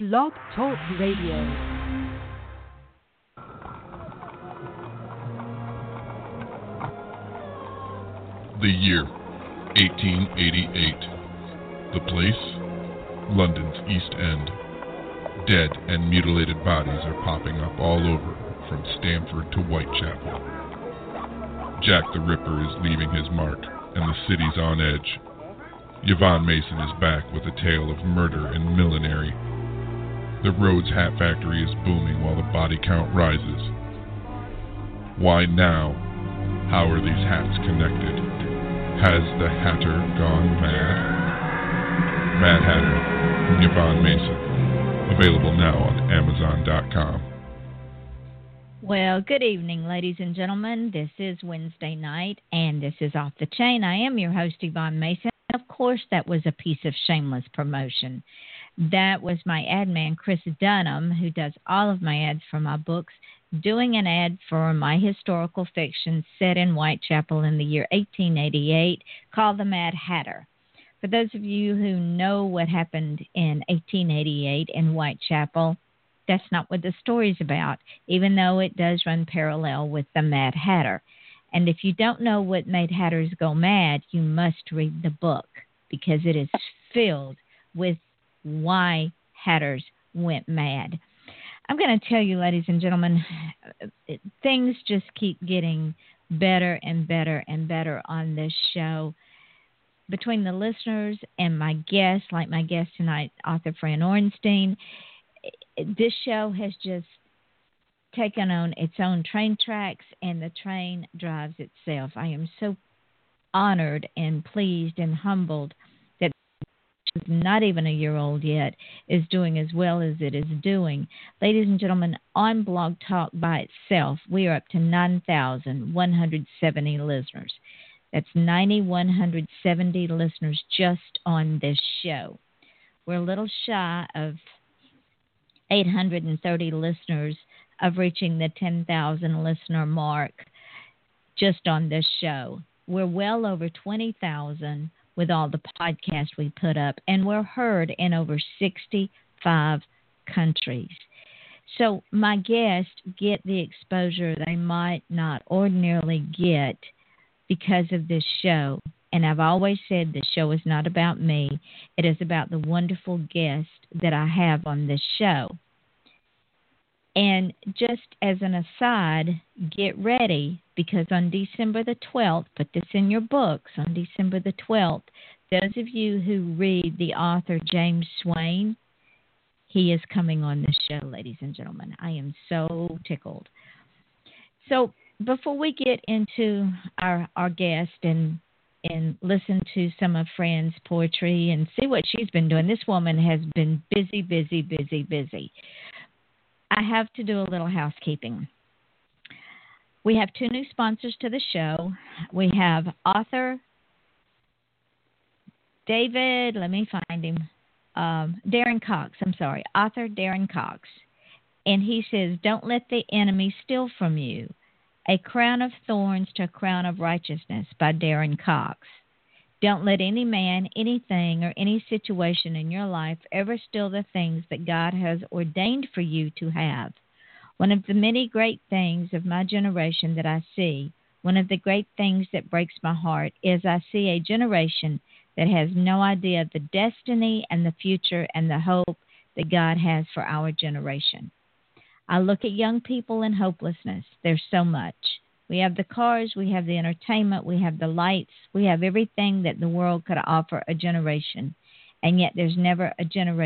Blog Talk Radio. The year, 1888. The place, London's East End. Dead and mutilated bodies are popping up all over, from Stamford to Whitechapel. Jack the Ripper is leaving his mark, and the city's on edge. Yvonne Mason is back with a tale of murder and millinery. The Rhodes Hat Factory is booming while the body count rises. Why now? How are these hats connected? Has the Hatter gone mad? Mad Hatter from Yvonne Mason. Available now on Amazon.com. Well, good evening, ladies and gentlemen. This is Wednesday night, and this is Off the Chain. I am your host, Yvonne Mason. Of course, that was a piece of shameless promotion. That was my ad man, Chris Dunham, who does all of my ads for my books, doing an ad for my historical fiction set in Whitechapel in the year 1888 called The Mad Hatter. For those of you who know what happened in 1888 in Whitechapel, that's not what the story's about, even though it does run parallel with The Mad Hatter. And if you don't know what made hatters go mad, you must read the book, because it is filled with why hatters went mad. I'm going to tell you, ladies and gentlemen, things just keep getting better and better and better on this show. Between the listeners and my guests, like my guest tonight, author Fran Ornstein, this show has just taken on its own train tracks, and the train drives itself. I am so honored and pleased and humbled that not even a year old yet is doing as well as it is doing. Ladies and gentlemen, on Blog Talk by itself, we are up to 9,170 listeners. That's 9,170 listeners just on this show. We're a little shy of 830 listeners of reaching the 10,000 listener mark just on this show. We're well over 20,000 with all the podcasts we put up, and we're heard in over 65 countries. So my guests get the exposure they might not ordinarily get because of this show. And I've always said this show is not about me. It is about the wonderful guests that I have on this show. And just as an aside, get ready, because on December the 12th, put this in your books, on December the 12th, those of you who read the author James Swain, he is coming on the show, ladies and gentlemen. I am so tickled. So before we get into our guest and listen to some of Fran's poetry and see what she's been doing, this woman has been busy, busy, busy, busy. I have to do a little housekeeping. We have two new sponsors to the show. We have author David, let me find him, Darren Cox, author Darren Cox. And he says, "Don't let the enemy steal from you. A Crown of Thorns to a Crown of Righteousness" by Darren Cox. Don't let any man, anything, or any situation in your life ever steal the things that God has ordained for you to have. One of the many great things of my generation that I see, one of the great things that breaks my heart, is I see a generation that has no idea of the destiny and the future and the hope that God has for our generation. I look at young people in hopelessness. There's so much. We have the cars, we have the entertainment, we have the lights, we have everything that the world could offer a generation. And yet there's never a generation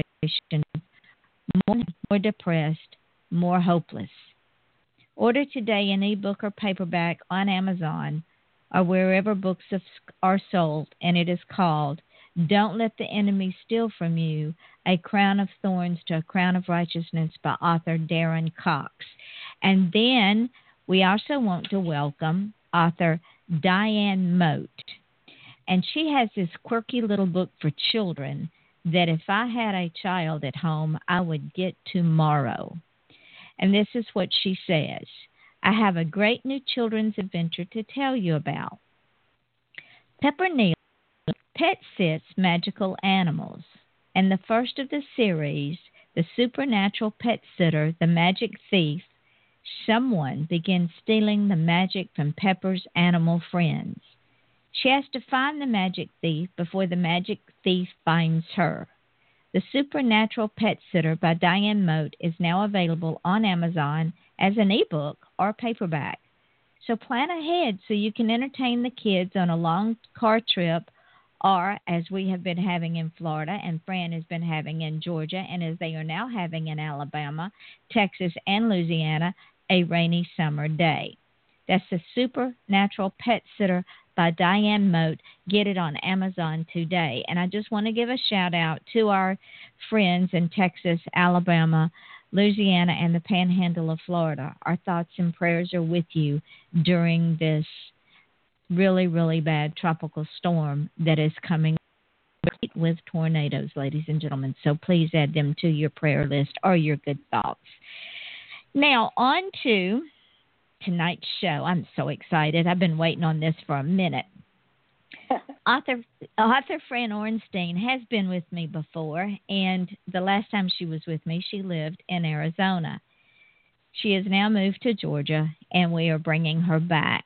more depressed, more hopeless. Order today an ebook or paperback on Amazon or wherever books are sold, and it is called "Don't Let the Enemy Steal from You, A Crown of Thorns to a Crown of Righteousness" by author Darren Cox. And then we also want to welcome author Diane Moat. And she has this quirky little book for children that if I had a child at home, I would get tomorrow. And this is what she says: "I have a great new children's adventure to tell you about. Pepper Neal pet sits magical animals, and the first of the series The supernatural pet sitter, the magic thief, someone begins stealing the magic from Pepper's animal friends. She has to find the magic thief before the magic thief finds her. The Supernatural Pet Sitter by Diane Mote is now available on Amazon as an ebook or paperback. So plan ahead so you can entertain the kids on a long car trip, or as we have been having in Florida and Fran has been having in Georgia, and as they are now having in Alabama, Texas, and Louisiana, a rainy summer day. That's the Supernatural Pet Sitter by Diane Mote. Get it on Amazon today. And I just want to give a shout out to our friends in Texas, Alabama, Louisiana, and the Panhandle of Florida. Our thoughts and prayers are with you during this really, really bad tropical storm that is coming with tornadoes, ladies and gentlemen. So please add them to your prayer list or your good thoughts. Now, on to tonight's show. I'm so excited. I've been waiting on this for a minute. Author Fran Ornstein has been with me before, and the last time she was with me, she lived in Arizona. She has now moved to Georgia, and we are bringing her back.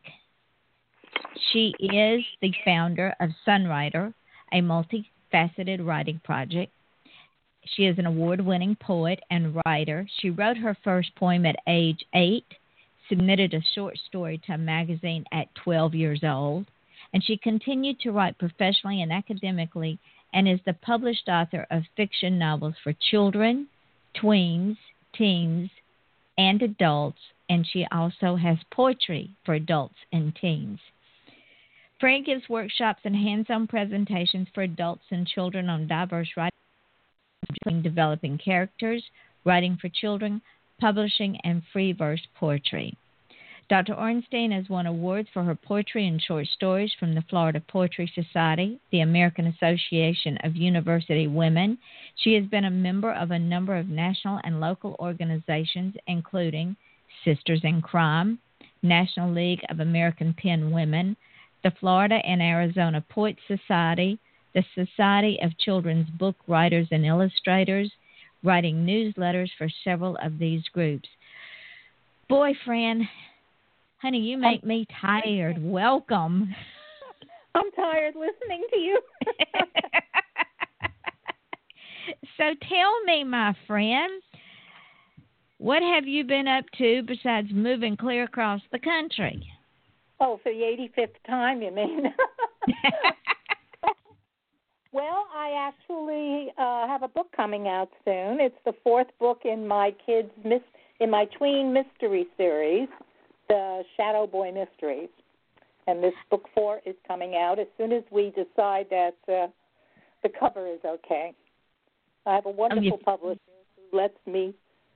She is the founder of Sunwriter, a multifaceted writing project. She is an award-winning poet and writer. She wrote her first poem at age 8, submitted a short story to a magazine at 12 years old, and she continued to write professionally and academically and is the published author of fiction novels for children, tweens, teens, and adults, and she also has poetry for adults and teens. Fran gives workshops and hands-on presentations for adults and children on diverse writing, including developing characters, writing for children, publishing, and free verse poetry. Dr. Ornstein has won awards for her poetry and short stories from the Florida Poetry Society, the American Association of University Women. She has been a member of a number of national and local organizations, including Sisters in Crime, National League of American Pen Women, the Florida and Arizona Poets Society, the Society of Children's Book Writers and Illustrators, writing newsletters for several of these groups. Boy, Fran, honey, you make me tired. Welcome. I'm tired listening to you. So tell me, my friend, what have you been up to besides moving clear across the country? Oh, for the 85th time, you mean? Well, I actually have a book coming out soon. It's the 4th book in my tween mystery series, the Shadow Boy Mysteries. And this book 4 is coming out as soon as we decide that the cover is okay. I have a wonderful publisher who lets me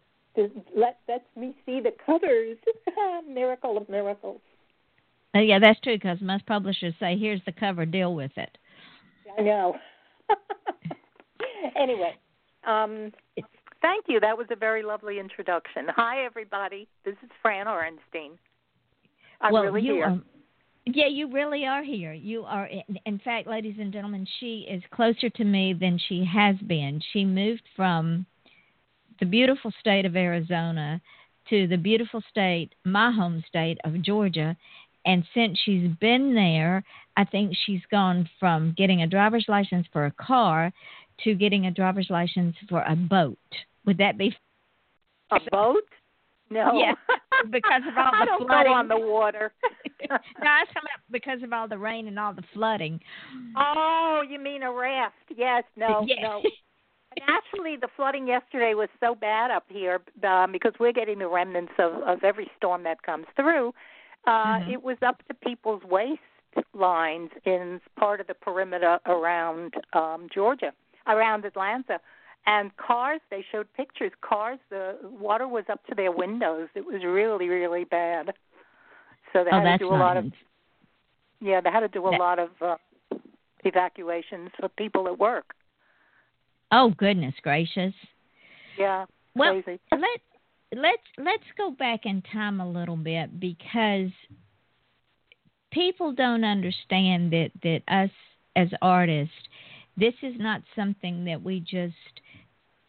see the covers. Miracle of miracles. Yeah, that's true, because most publishers say, here's the cover, deal with it. I know. Anyway, thank you. That was a very lovely introduction. Hi, everybody. This is Fran Ornstein. I'm really here. Yeah, you really are here. You are. In fact, ladies and gentlemen, she is closer to me than she has been. She moved from the beautiful state of Arizona to the beautiful state, my home state of Georgia. And since she's been there, I think she's gone from getting a driver's license for a car to getting a driver's license for a boat. Would that be a boat? No. Yeah, because of all the I don't flooding. go on the water. No, I come up because of all the rain and all the flooding. Oh, you mean a raft? Yes. No. Yes. No. And actually, the flooding yesterday was so bad up here because we're getting the remnants of every storm that comes through. It was up to people's waist lines in part of the perimeter around Georgia, around Atlanta. And cars, they showed pictures, cars, the water was up to their windows. It was really, really bad. So they had to do a lot of, they had to do a lot of evacuations for people at work. Oh, goodness gracious. Yeah, well, crazy. Let's go back in time a little bit, because people don't understand that us as artists, this is not something that we just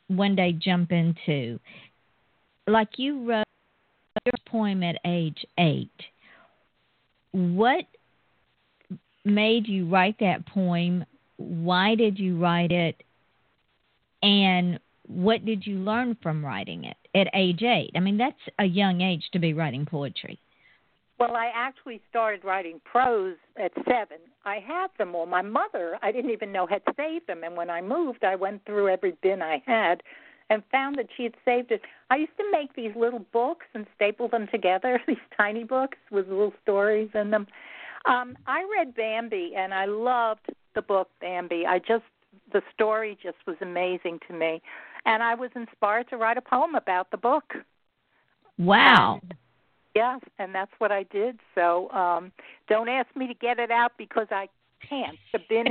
one day jump into. Like you wrote your poem at age 8. What made you write that poem? Why did you write it? And what did you learn from writing it at age 8? I mean, that's a young age to be writing poetry. Well, I actually started writing prose at 7. I had them all. My mother, I didn't even know, had saved them. And when I moved, I went through every bin I had and found that she had saved it. I used to make these little books and staple them together, these tiny books with little stories in them. I read Bambi, and I loved the book Bambi. The story just was amazing to me. And I was inspired to write a poem about the book. Wow. Yes, and that's what I did. So don't ask me to get it out because I can't. The bin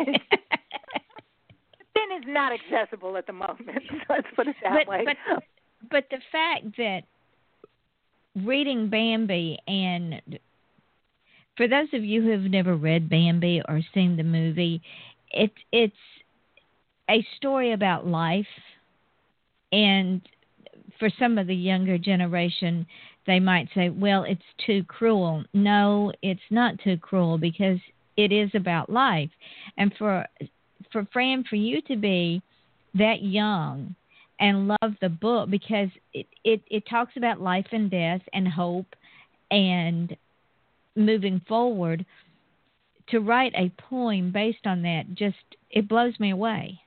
is not accessible at the moment. Let's put it that way. But the fact that reading Bambi, and for those of you who have never read Bambi or seen the movie, it's a story about life. And for some of the younger generation, they might say, well, it's too cruel. No, it's not too cruel because it is about life. And for Fran, for you to be that young and love the book because it talks about life and death and hope and moving forward, to write a poem based on that, it blows me away.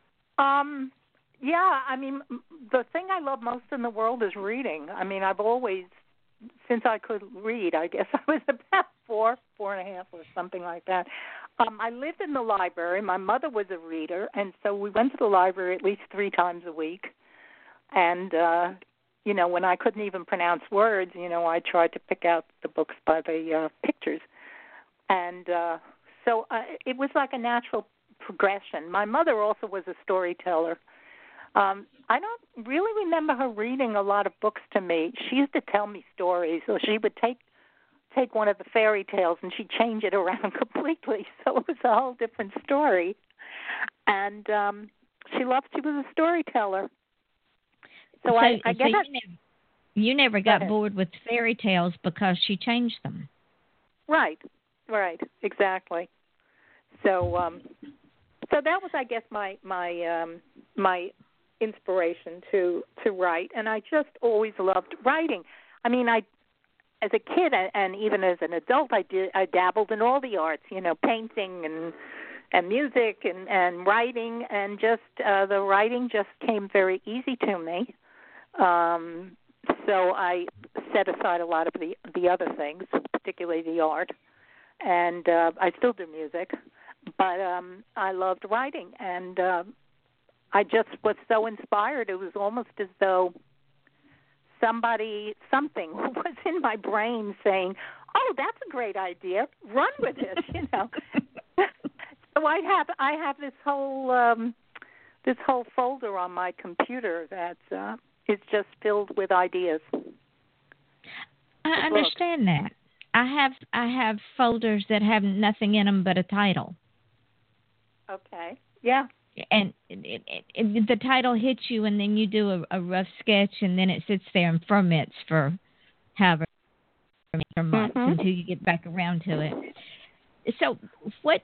Yeah, I mean, the thing I love most in the world is reading. I mean, I've always, since I could read, I guess I was about 4 and a half or something like that. I lived in the library. My mother was a reader, and so we went to the library at least 3 times a week. And, when I couldn't even pronounce words, I tried to pick out the books by the pictures. And so it was like a natural progression. My mother also was a storyteller. I don't really remember her reading a lot of books to me. She used to tell me stories, so she would take one of the fairy tales and she'd change it around completely, so it was a whole different story. And she was a storyteller. So I guess you never got bored with fairy tales because she changed them. Right, exactly. So that was, I guess, my inspiration to write, and I just always loved writing. I mean, as a kid and even as an adult, I dabbled in all the arts, painting and music and writing, and just the writing just came very easy to me. So I set aside a lot of the other things, particularly the art, and I still do music, but I loved writing, and I just was so inspired. It was almost as though something was in my brain saying, "Oh, that's a great idea. Run with it," So I have this whole folder on my computer that is just filled with ideas. I understand that. I have folders that have nothing in them but a title. Okay. Yeah. And the title hits you, and then you do a rough sketch, and then it sits there and ferments for however many months until you get back around to it. So, what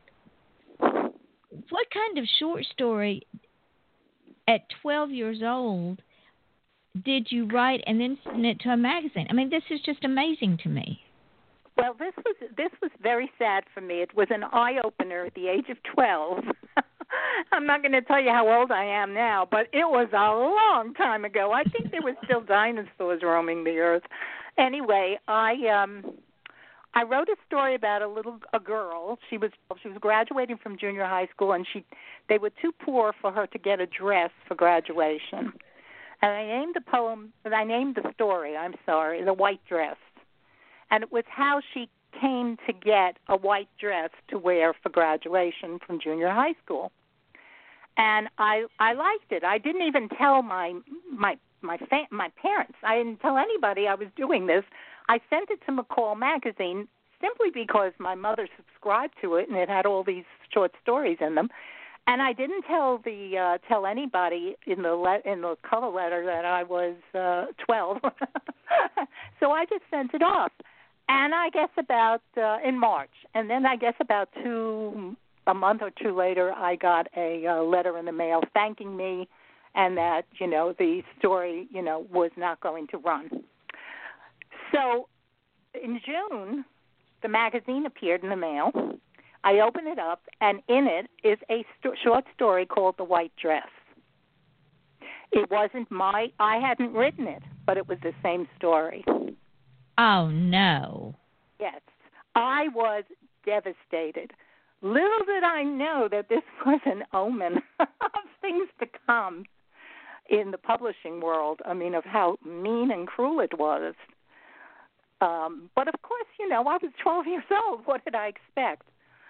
kind of short story at 12 years old did you write and then send it to a magazine? I mean, this is just amazing to me. Well, this was very sad for me. It was an eye-opener at the age of 12. I'm not going to tell you how old I am now, but it was a long time ago. I think there were still dinosaurs roaming the earth. Anyway, I wrote a story about a girl. She was graduating from junior high school, and they were too poor for her to get a dress for graduation. And I named the story, The White Dress. And it was how she came to get a white dress to wear for graduation from junior high school. And I liked it. I didn't even tell my parents. I didn't tell anybody I was doing this. I sent it to McCall magazine simply because my mother subscribed to it, and it had all these short stories in them. And I didn't tell anybody in the cover letter that I was 12. So I just sent it off. And I guess about in March, and then I guess about a month or two later, I got a letter in the mail thanking me, and that the story was not going to run. So in June, the magazine appeared in the mail. I opened it up, and in it is a short story called The White Dress. It wasn't I hadn't written it, but it was the same story. Oh, no. Yes. I was devastated. Little did I know that this was an omen of things to come in the publishing world. I mean, of how mean and cruel it was. But, of course, I was 12 years old. What did I expect?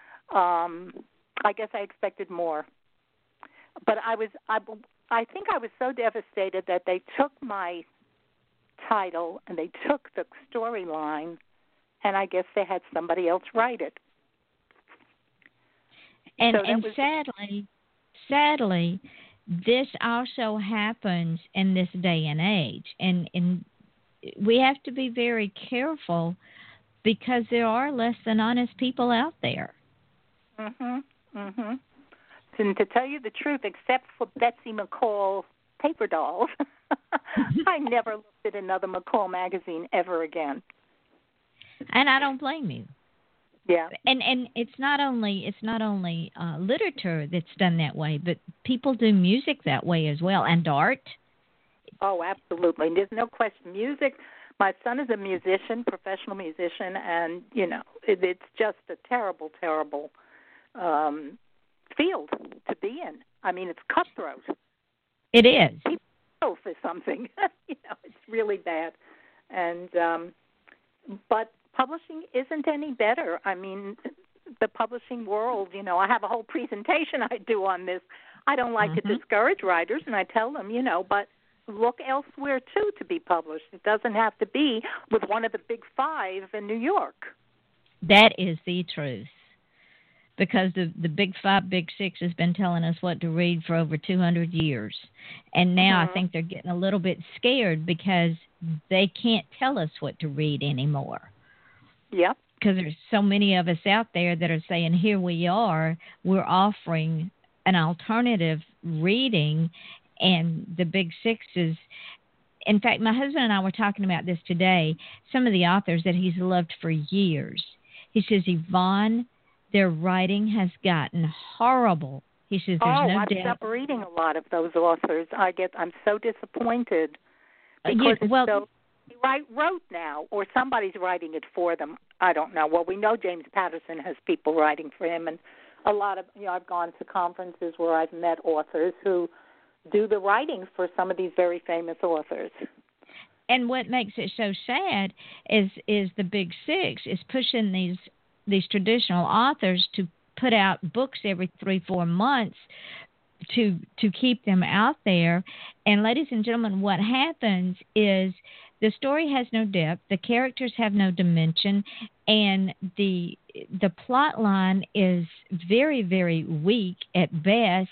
I guess I expected more. But I think I was so devastated that they took my title and they took the storyline, and I guess they had somebody else write it. And sadly, this also happens in this day and age, and we have to be very careful because there are less than honest people out there. And to tell you the truth, except for Betsy McCall paper dolls, I never looked at another McCall magazine ever again. And I don't blame you. Yeah. And it's not only literature that's done that way, but people do music that way as well, and art. Oh, absolutely. There's no question. Music. My son is a musician, professional musician, and it's just a terrible, terrible field to be in. I mean, it's cutthroat. It is. People go for something. It's really bad. And but publishing isn't any better. I mean, the publishing world, I have a whole presentation I do on this. I don't like to discourage writers, and I tell them, but look elsewhere, too, to be published. It doesn't have to be with one of the big five in New York. That is the truth. Because the big five, big six has been telling us what to read for over 200 years. And now I think they're getting a little bit scared because they can't tell us what to read anymore. Yep. Because there's so many of us out there that are saying, here we are, we're offering an alternative reading, and the big sixes. In fact, my husband and I were talking about this today, some of the authors that he's loved for years. He says, Yvonne, their writing has gotten horrible. He says there's no I've stopped reading a lot of those authors. I'm so disappointed because they wrote now, or somebody's writing it for them. I don't know. Well, we know James Patterson has people writing for him, and a lot of I've gone to conferences where I've met authors who do the writing for some of these very famous authors. And what makes it so sad is the Big Six is pushing these traditional authors to put out books every 3-4 months to keep them out there. And ladies and gentlemen, what happens is the story has no depth, the characters have no dimension, and the plot line is very, very weak at best.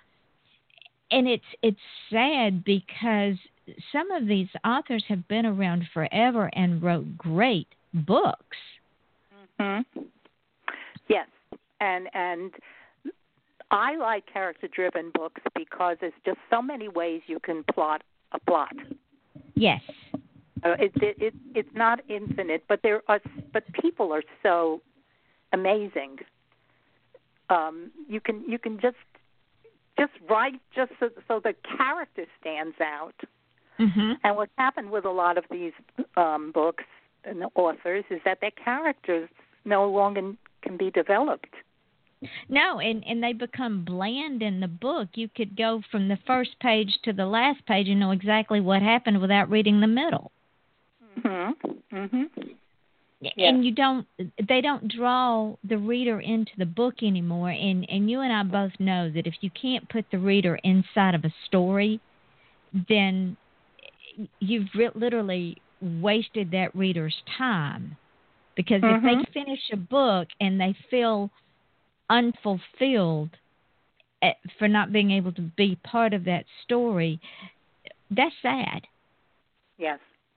And it's sad because some of these authors have been around forever and wrote great books. Yes, and I like character-driven books because there's just so many ways you can plot a plot. Yes, it's not infinite, but people are so amazing. You can just write just so the character stands out. And what's happened with a lot of these books and the authors is that their characters no longer can be developed. No, and they become bland in the book. You could go from the first page to the last page and know exactly what happened without reading the middle. And they don't draw the reader into the book anymore. And you and I both know that if you can't put the reader inside of a story, then you've literally wasted that reader's time. Because if they finish a book and they feel unfulfilled, for not being able to be part of that story. That's sad. Yes.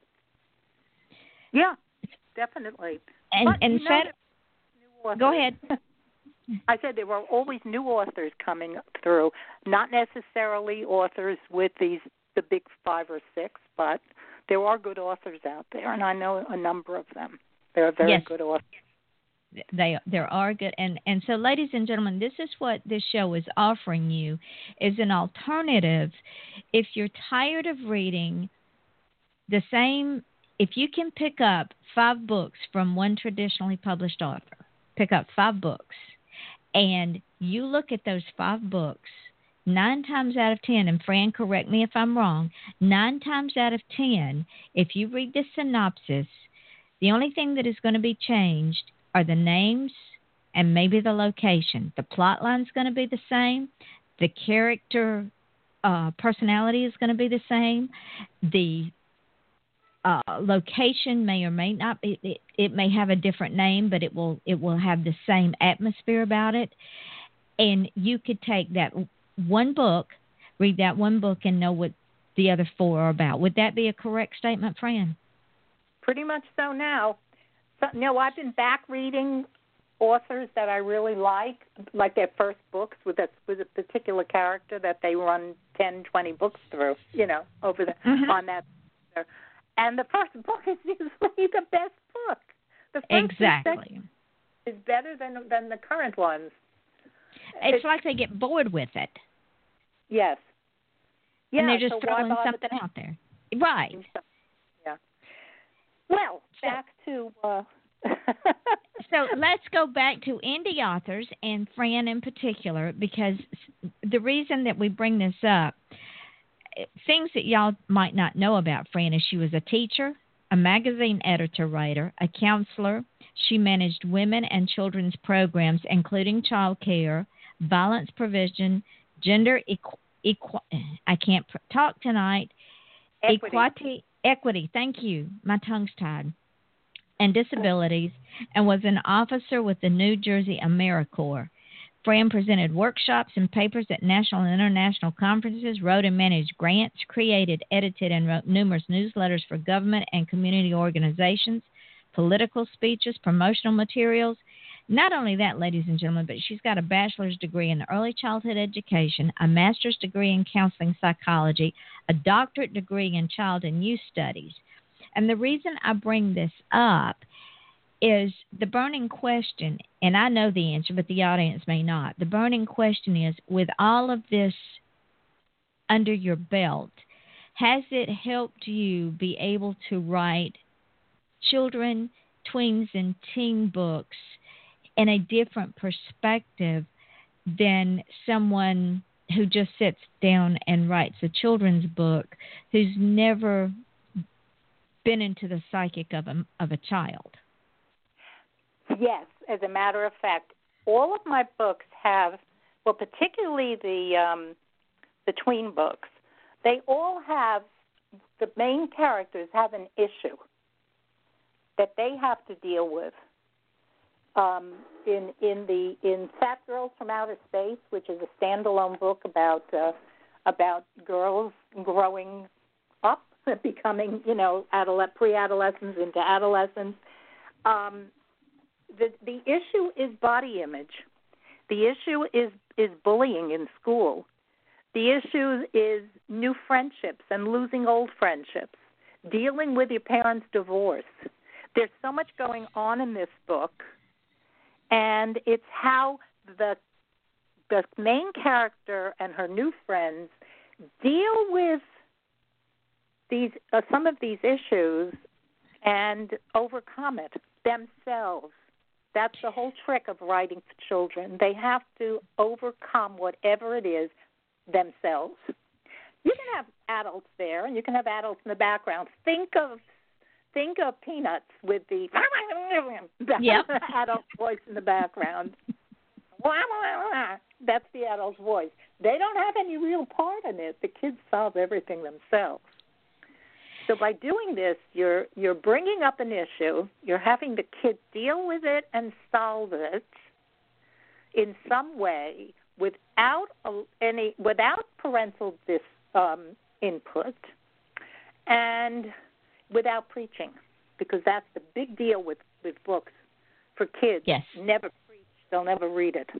Yeah, definitely. And sad. Go ahead. I said there were always new authors coming through, not necessarily authors with the big 5 or 6, but there are good authors out there, and I know a number of them. They're very good authors. There are good, and so, ladies and gentlemen, this is what this show is offering you, is an alternative. If you're tired of reading the same, if you can pick up 5 books from one traditionally published author, pick up 5 books, and you look at those 5 books, 9 times out of 10, and Fran, correct me if I'm wrong, 9 times out of 10, if you read the synopsis, the only thing that is going to be changed are the names and maybe the location. The plot line is going to be the same. The character personality is going to be the same. The location may or may not be, it may have a different name, but it will have the same atmosphere about it. And you could take that one book, read that one book, and know what the other 4 are about. Would that be a correct statement, Fran? Pretty much so now. So, I've been back reading authors that I really like their first books with a particular character that they run 10, 20 books through, over on that. And the first book is usually the best book. The first exactly is better than the current ones. It's like they get bored with it. Yes. Yeah, and they're just throwing something out there. Right. Yeah. Well, back to... So let's go back to indie authors, and Fran in particular, because the reason that we bring this up, things that y'all might not know about Fran is she was a teacher, a magazine editor-writer, a counselor. She managed women and children's programs, including child care, violence prevention, gender I can't talk tonight. Equity. Thank you. My tongue's tied. And disabilities, and was an officer with the New Jersey AmeriCorps. Fran presented workshops and papers at national and international conferences, wrote and managed grants, created, edited, and wrote numerous newsletters for government and community organizations, political speeches, promotional materials. Not only that, ladies and gentlemen, but she's got a bachelor's degree in early childhood education, a master's degree in counseling psychology, a doctorate degree in child and youth studies. And the reason I bring this up is the burning question, and I know the answer, but the audience may not. The burning question is, with all of this under your belt, has it helped you be able to write children, tweens, and teen books in a different perspective than someone who just sits down and writes a children's book who's never been into the psychic of a child? Yes, as a matter of fact, all of my books have, well, particularly the tween books, they all have, the main characters have an issue that they have to deal with. In Fat Girls from Outer Space, which is a standalone book about girls growing up, becoming, pre-adolescents into adolescents. The issue is body image. The issue is bullying in school. The issue is new friendships and losing old friendships, dealing with your parents' divorce. There's so much going on in this book, and it's how the main character and her new friends deal with some of these issues and overcome it themselves. That's the whole trick of writing for children. They have to overcome whatever it is themselves. You can have adults there, and you can have adults in the background. Think of Peanuts with the adult voice in the background. That's the adult's voice. They don't have any real part in it. The kids solve everything themselves. So by doing this, you're bringing up an issue. You're having the kids deal with it and solve it in some way without without parental input and without preaching, because that's the big deal with books for kids. Yes. Never preach; they'll never read it.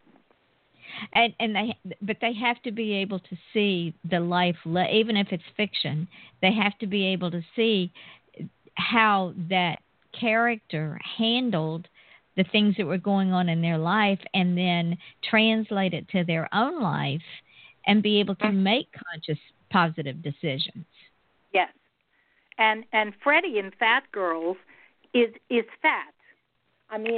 But they have to be able to see the life, even if it's fiction. They have to be able to see how that character handled the things that were going on in their life, and then translate it to their own life, and be able to make conscious, positive decisions. Yes, and Freddie in Fat Girls is fat. I mean,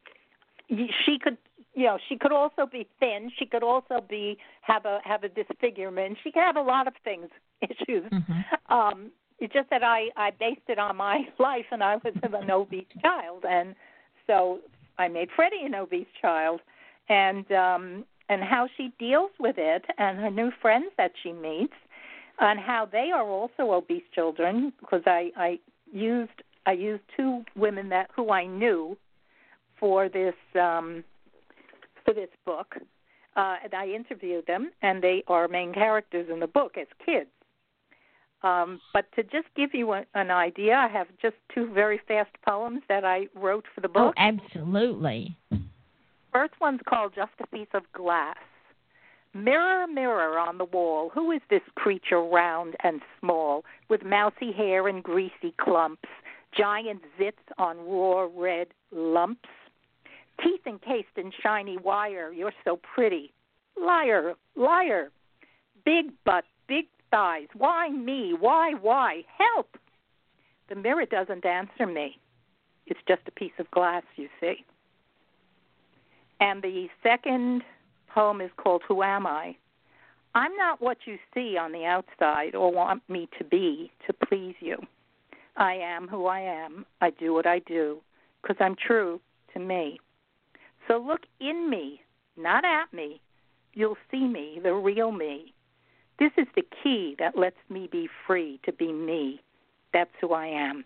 she could. She could also be thin. She could also have a disfigurement. She could have a lot of issues. Mm-hmm. It's just that I based it on my life, and I was an obese child, and so I made Freddie an obese child, and how she deals with it, and her new friends that she meets, and how they are also obese children. Because I used two women who I knew for this. For this book, and I interviewed them, and they are main characters in the book as kids. But to just give you an idea, I have just two very fast poems that I wrote for the book. Oh, absolutely. First one's called Just a Piece of Glass. Mirror, mirror on the wall, who is this creature round and small, with mousy hair and greasy clumps, giant zits on raw red lumps? Teeth encased in shiny wire, you're so pretty. Liar, liar. Big butt, big thighs. Why me? Why? Help! The mirror doesn't answer me. It's just a piece of glass, you see. And the second poem is called Who Am I? I'm not what you see on the outside or want me to be to please you. I am who I am. I do what I do because I'm true to me. So look in me, not at me. You'll see me, the real me. This is the key that lets me be free to be me. That's who I am.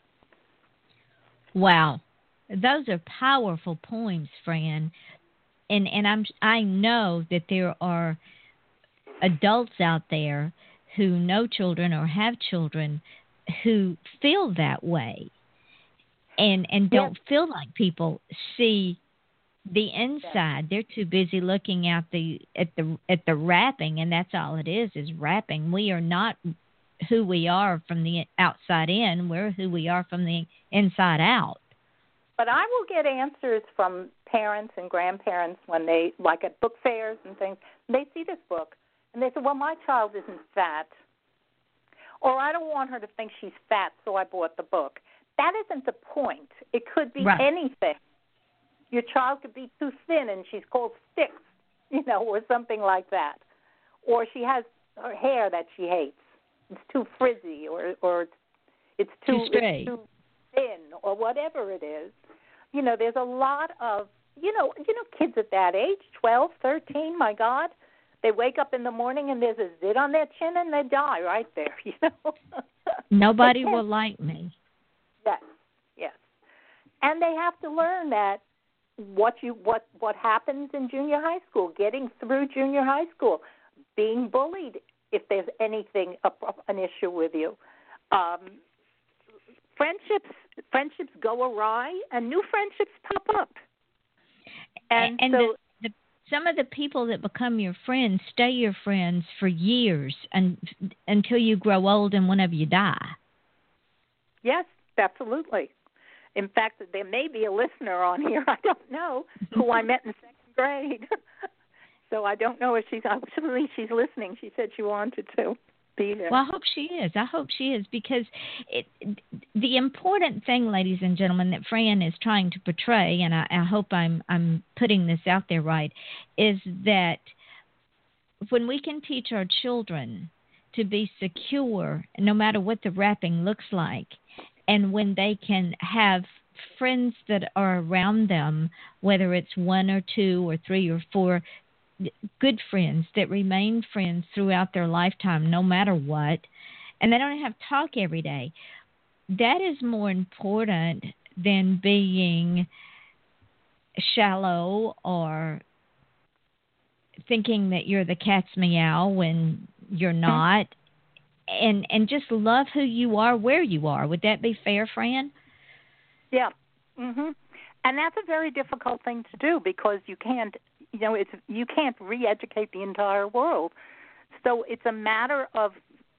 Wow. Those are powerful poems, Fran. And I know that there are adults out there who know children or have children who feel that way and don't feel like people see the inside. They're too busy looking at the wrapping, and that's all it is wrapping. We are not who we are from the outside in. We're who we are from the inside out. But I will get answers from parents and grandparents when they, like at book fairs and things, they see this book and they say, well, my child isn't fat. Or I don't want her to think she's fat, so I bought the book. That isn't the point. It could be anything. Your child could be too thin and she's called Sticks, or something like that. Or she has her hair that she hates. It's too frizzy or it's too straight. It's too thin or whatever it is. There's a lot of, kids at that age, 12, 13, my God, they wake up in the morning and there's a zit on their chin and they die right there, Nobody will like me. Yes. And they have to learn that what happens in junior high school, getting through junior high school, being bullied if there's anything, an issue with you. Friendships go awry and new friendships pop up. And so some of the people that become your friends stay your friends for years until you grow old and one of you die. Yes, absolutely. In fact, there may be a listener on here, I don't know, who I met in second grade. So I don't know if she's listening. She said she wanted to be there. Well, I hope she is, because the important thing, ladies and gentlemen, that Fran is trying to portray, and I hope I'm putting this out there right, is that when we can teach our children to be secure, no matter what the wrapping looks like, and when they can have friends that are around them, whether it's 1 or 2 or 3 or 4, good friends that remain friends throughout their lifetime, no matter what, and they don't have to talk every day, that is more important than being shallow or thinking that you're the cat's meow when you're not, and just love who you are where you are. Would that be fair, Fran? Yeah. Mhm. And that's a very difficult thing to do because you can't, you can't re-educate the entire world. So it's a matter of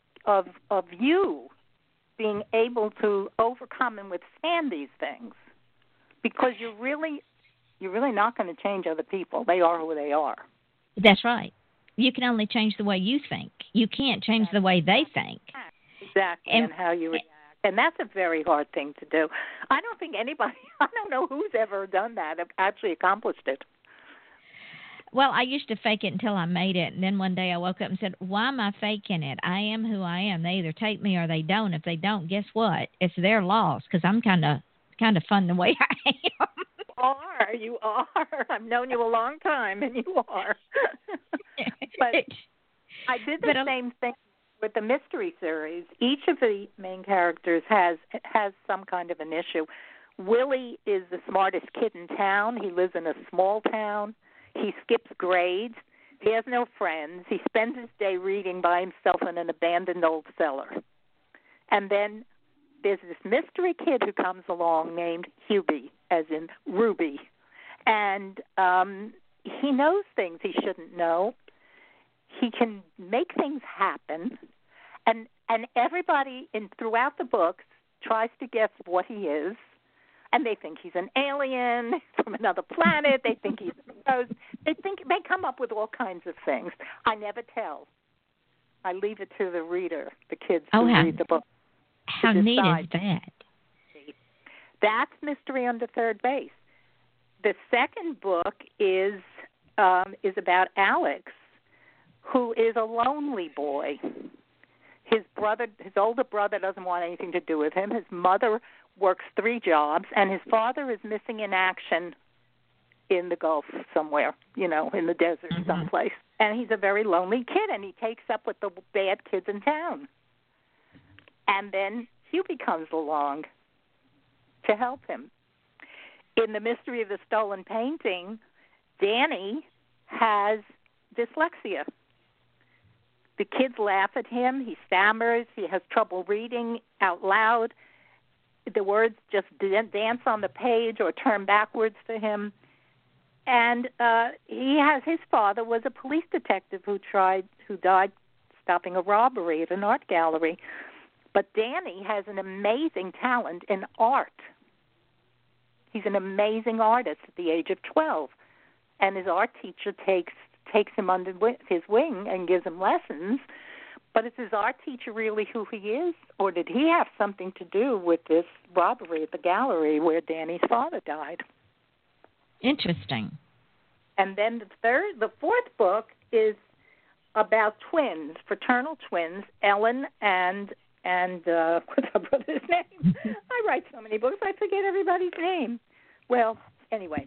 you being able to overcome and withstand these things, because you're really not going to change other people. They are who they are. That's right. You can only change the way you think. You can't change the way they think. Exactly, and how you react. And that's a very hard thing to do. I don't think anybody, I don't know who's ever done that, actually accomplished it. Well, I used to fake it until I made it, and then one day I woke up and said, why am I faking it? I am who I am. They either take me or they don't. If they don't, guess what? It's their loss, because I'm kind of fun the way I am. You are. I've known you a long time, and you are. But I did the same thing with the mystery series. Each of the main characters has some kind of an issue. Willie is the smartest kid in town. He lives in a small town. He skips grades. He has no friends. He spends his day reading by himself in an abandoned old cellar. And then there's this mystery kid who comes along named Hubie, as in Ruby. And he knows things he shouldn't know. He can make things happen. And everybody throughout the books tries to guess what he is. And they think he's an alien from another planet. They think he's a ghost. They come up with all kinds of things. I never tell. I leave it to the reader, the kids who read the book. How neat is that? That's Mystery Under Third Base. The second book is about Alex, who is a lonely boy. His older brother doesn't want anything to do with him. His mother works 3 jobs, and his father is missing in action in the Gulf somewhere, in the desert someplace. And he's a very lonely kid, and he takes up with the bad kids in town. And then Hubie comes along to help him. In The Mystery of the Stolen Painting, Danny has dyslexia. The kids laugh at him. He stammers. He has trouble reading out loud. The words just dance on the page or turn backwards for him. And his father was a police detective who died stopping a robbery at an art gallery. But Danny has an amazing talent in art. He's an amazing artist at the age of 12. And his art teacher takes him under his wing and gives him lessons. But is his art teacher really who he is? Or did he have something to do with this robbery at the gallery where Danny's father died? Interesting. And then the fourth book is about twins, fraternal twins, Ellen and what's her brother's name? I write so many books, I forget everybody's name. Well, anyway.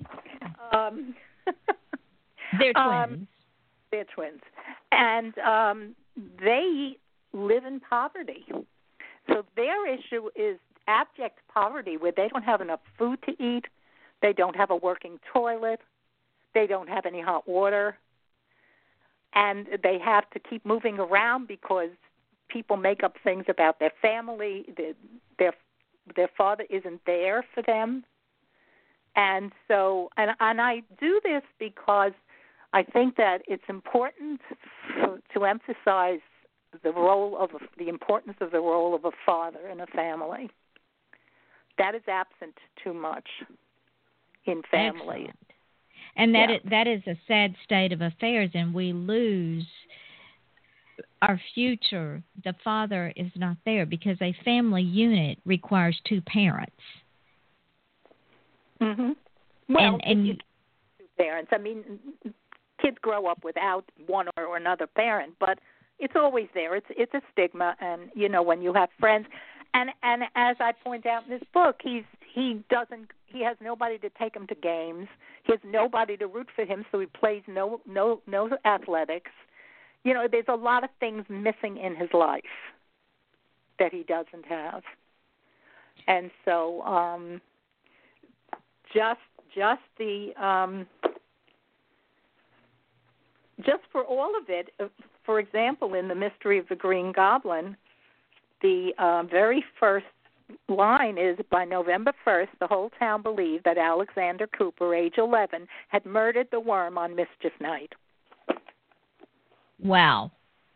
They're twins. They're twins. And they live in poverty. So their issue is abject poverty, where they don't have enough food to eat, they don't have a working toilet, they don't have any hot water, and they have to keep moving around because people make up things about their family. Their father isn't there for them. And so, and I do this because I think that it's important to emphasize the importance of the role of a father in a family. That is absent too much in families. Excellent. And that is a sad state of affairs, and we lose our future. The father is not there because a family unit requires 2 parents. Mm-hmm. Well, and 2 parents. I mean, kids grow up without one or another parent, but it's always there. It's a stigma, and when you have friends, and as I point out in this book, he has nobody to take him to games. He has nobody to root for him, so he plays no athletics. There's a lot of things missing in his life that he doesn't have, and so just the just for all of it, for example, in The Mystery of the Green Goblin, the very first line is, by November 1st, the whole town believed that Alexander Cooper, age 11, had murdered the worm on Mischief Night. Wow.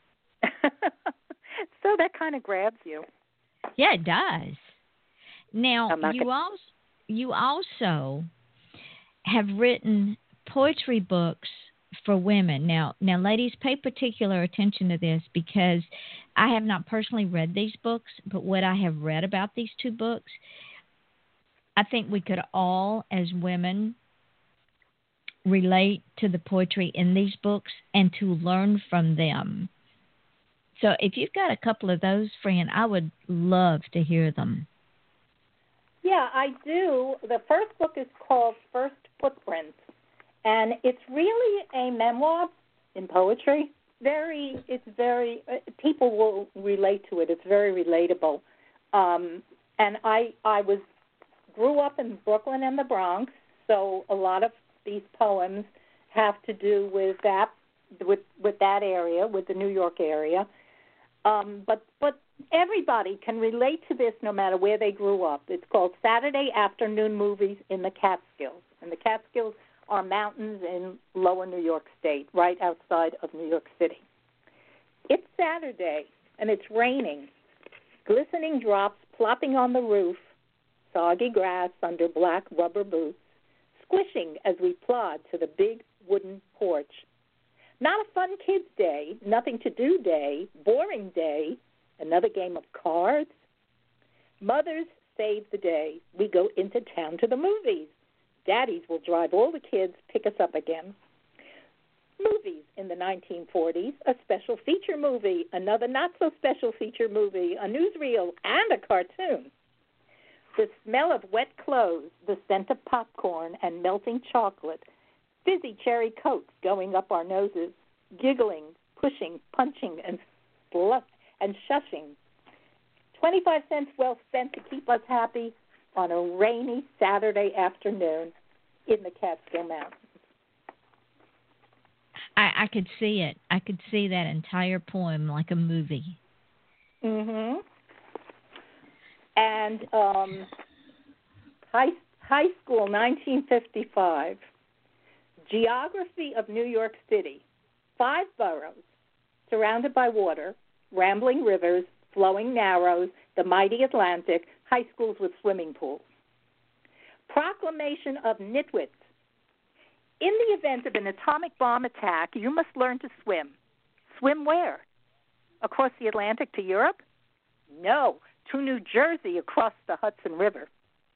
So that kind of grabs you. Yeah, it does. Now, you also have written poetry books for women. Now, ladies, pay particular attention to this, because I have not personally read these books, but what I have read about these two books, I think we could all, as women, relate to the poetry in these books and to learn from them. So if you've got a couple of those, friend, I would love to hear them. Yeah, I do. The first book is called First Footprints, and it's really a memoir in poetry. People will relate to it. It's very relatable. And I grew up in Brooklyn and the Bronx, so a lot of these poems have to do with that area, with the New York area. But everybody can relate to this no matter where they grew up. It's called Saturday Afternoon Movies in the Catskills. And the Catskills are mountains in lower New York State, right outside of New York City. It's Saturday, and it's raining. Glistening drops plopping on the roof, soggy grass under black rubber boots, squishing as we plod to the big wooden porch. Not a fun kid's day, nothing to do day, boring day, another game of cards. Mothers save the day. We go into town to the movies. Daddies will drive all the kids, pick us up again. Movies in the 1940s, a special feature movie, another not-so-special feature movie, a newsreel, and a cartoon. The smell of wet clothes, the scent of popcorn and melting chocolate, fizzy cherry coats going up our noses, giggling, pushing, punching, and shushing. 25 cents well spent to keep us happy on a rainy Saturday afternoon in the Catskill Mountains. I could see it. I could see that entire poem like a movie. Mm-hmm. And high school, 1955. Geography of New York City. 5 boroughs, surrounded by water, rambling rivers, flowing narrows, the mighty Atlantic, high schools with swimming pools. Proclamation of Nitwits. In the event of an atomic bomb attack, you must learn to swim. Swim where? Across the Atlantic to Europe? No, to New Jersey across the Hudson River.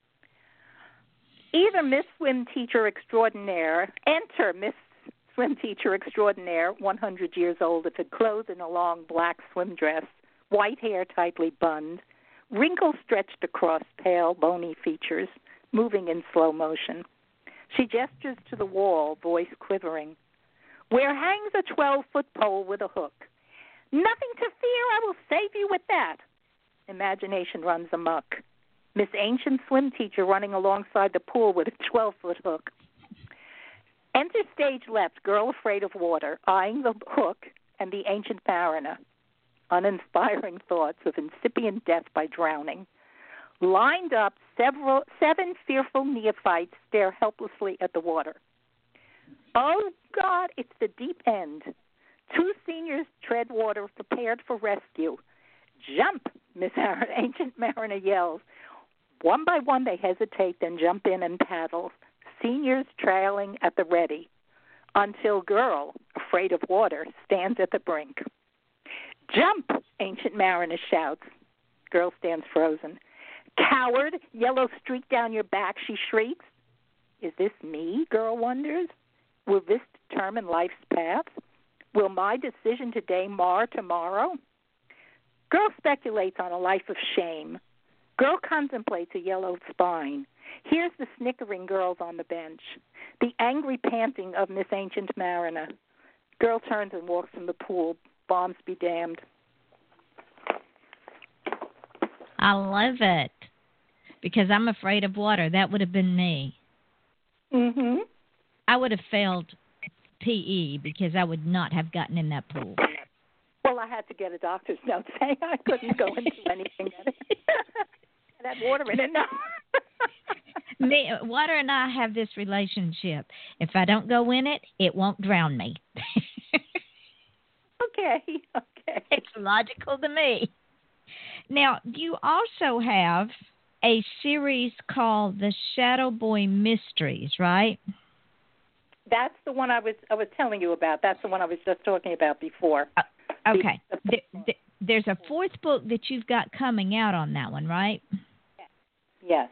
Either Miss Swim Teacher Extraordinaire, enter Miss Swim Teacher Extraordinaire, 100 years old, if it clothed in a long black swim dress, white hair tightly bunned, wrinkles stretched across pale, bony features, moving in slow motion. She gestures to the wall, voice quivering. Where hangs a 12-foot pole with a hook. Nothing to fear, I will save you with that. Imagination runs amok. Miss Ancient Swim Teacher running alongside the pool with a 12-foot hook. Enter stage left, girl afraid of water, eyeing the hook and the ancient mariner. Uninspiring thoughts of incipient death by drowning. Lined up, 7 fearful neophytes stare helplessly at the water. Oh, God, it's the deep end. 2 seniors tread water, prepared for rescue. Jump, Miss Ancient Mariner yells. One by one they hesitate, then jump in and paddle, seniors trailing at the ready, until girl, afraid of water, stands at the brink. Jump, Ancient Mariner shouts. Girl stands frozen. Coward, yellow streak down your back, she shrieks. Is this me, girl wonders? Will this determine life's path? Will my decision today mar tomorrow? Girl speculates on a life of shame. Girl contemplates a yellow spine. Here's the snickering girls on the bench, the angry panting of Miss Ancient Mariner. Girl turns and walks from the pool. Bombs be damned. I love it. Because I'm afraid of water. That would have been me. Mm-hmm. I would have failed PE because I would not have gotten in that pool. Well, I had to get a doctor's note saying I couldn't go into anything that had water in it. No. Water and I have this relationship. If I don't go in it, it won't drown me. Okay. It's logical to me. Now, you also have a series called The Shadow Boy Mysteries, right? That's the one I was telling you about. That's the one I was just talking about before. Okay. There's a fourth book that you've got coming out on that one, right? Yes.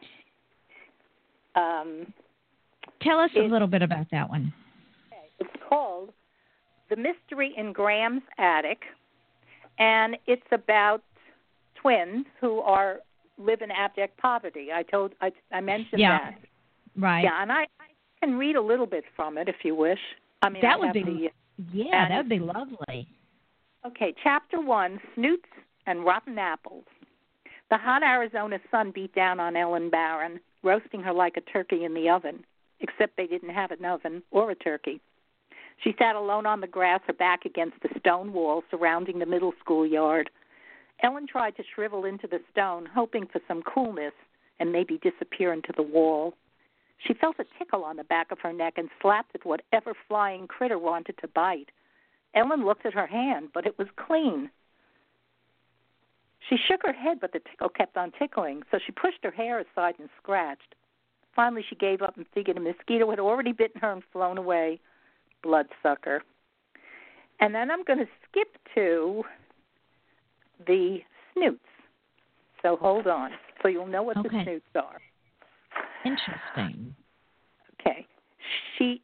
Tell us a little bit about that one. It's called The Mystery in Graham's Attic, and it's about twins who live in abject poverty. I mentioned that. Right. Yeah, and I can read a little bit from it if you wish. I mean, that would be lovely. Okay, Chapter 1, Snoots and Rotten Apples. The hot Arizona sun beat down on Ellen Barron, roasting her like a turkey in the oven, except they didn't have an oven or a turkey. She sat alone on the grass, her back against the stone wall surrounding the middle school yard. Ellen tried to shrivel into the stone, hoping for some coolness and maybe disappear into the wall. She felt a tickle on the back of her neck and slapped at whatever flying critter wanted to bite. Ellen looked at her hand, but it was clean. She shook her head, but the tickle kept on tickling, so she pushed her hair aside and scratched. Finally, she gave up and figured a mosquito had already bitten her and flown away. Bloodsucker. And then I'm going to skip to the snoots. So hold on, so you'll know what the snoots are. Interesting. Okay. She